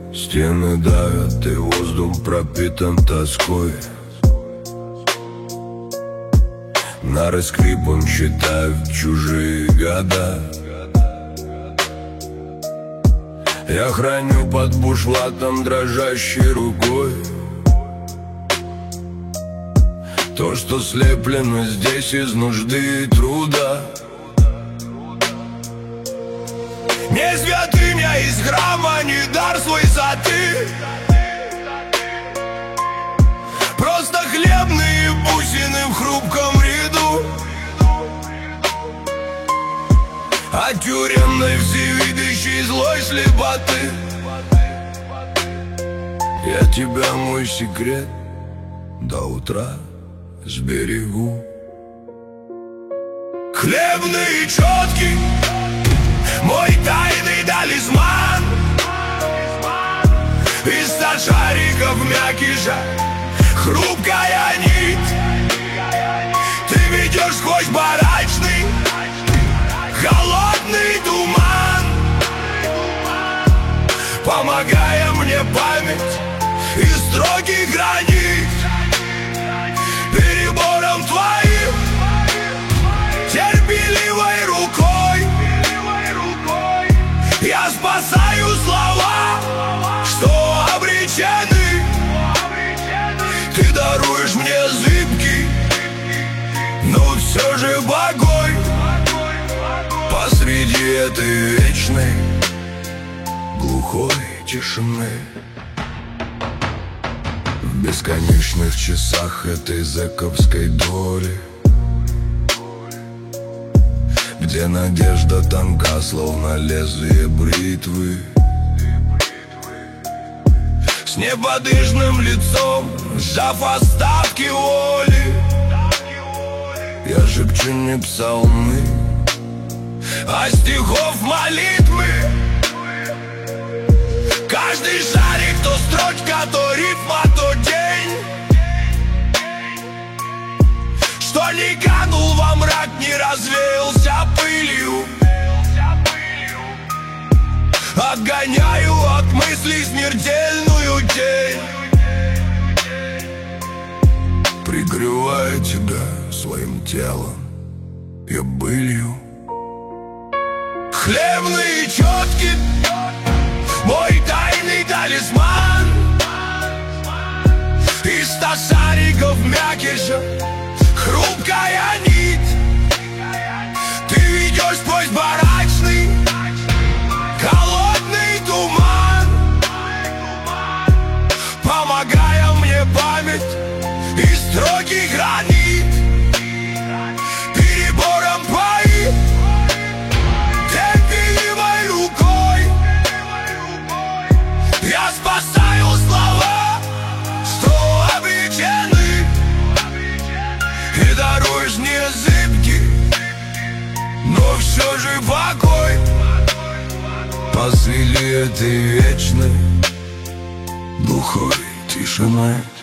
Стены давят, и воздух пропитан тоской. Нары скрипом считают чужие года. Я храню под бушлатом дрожащей рукой то, что слеплено здесь из нужды и труда. Не святыня из храма, не дар с высоты, просто хлебные бусины в хрупком ряду. От тюремной всевидящей злой слепоты я тебя, мой секрет, до утра сберегу. Хлебные четки, мой тайный талисман, из 100 шариков мякиша хрупкая нить. Ты ведешь сквозь барачный холодный туман, помогая мне память из строгих границ. Перебором твоим терпеливой рукой я спасаю слова, что обречены. Ты даруешь мне зыбкий, но все же богой посреди этой вечной глухой тишины. В бесконечных часах этой зэковской доли, где надежда тонка, словно лезвие бритвы, с неподвижным лицом, сжав остатки воли, я шепчу не псалмы, а стихов молитвы. Каждый шарик то строчка, то рифма, то день, что не канул во мрак, не развеялся пылью. Отгоняю от мыслей смертельную тень, прикрываю тебя своим телом и былью. Хлебные четки, мой тайный талисман, из 100 шариков мякиша хрупкая нить. Ты ведешь сквозь барачный холодный туман, помогая мне память из строгих границ. Перебором твоим терпеливой рукой я спасаю слова, что обречены. И даруешь мне зыбкий, но все же покой посреди этой вечной глухой тишины.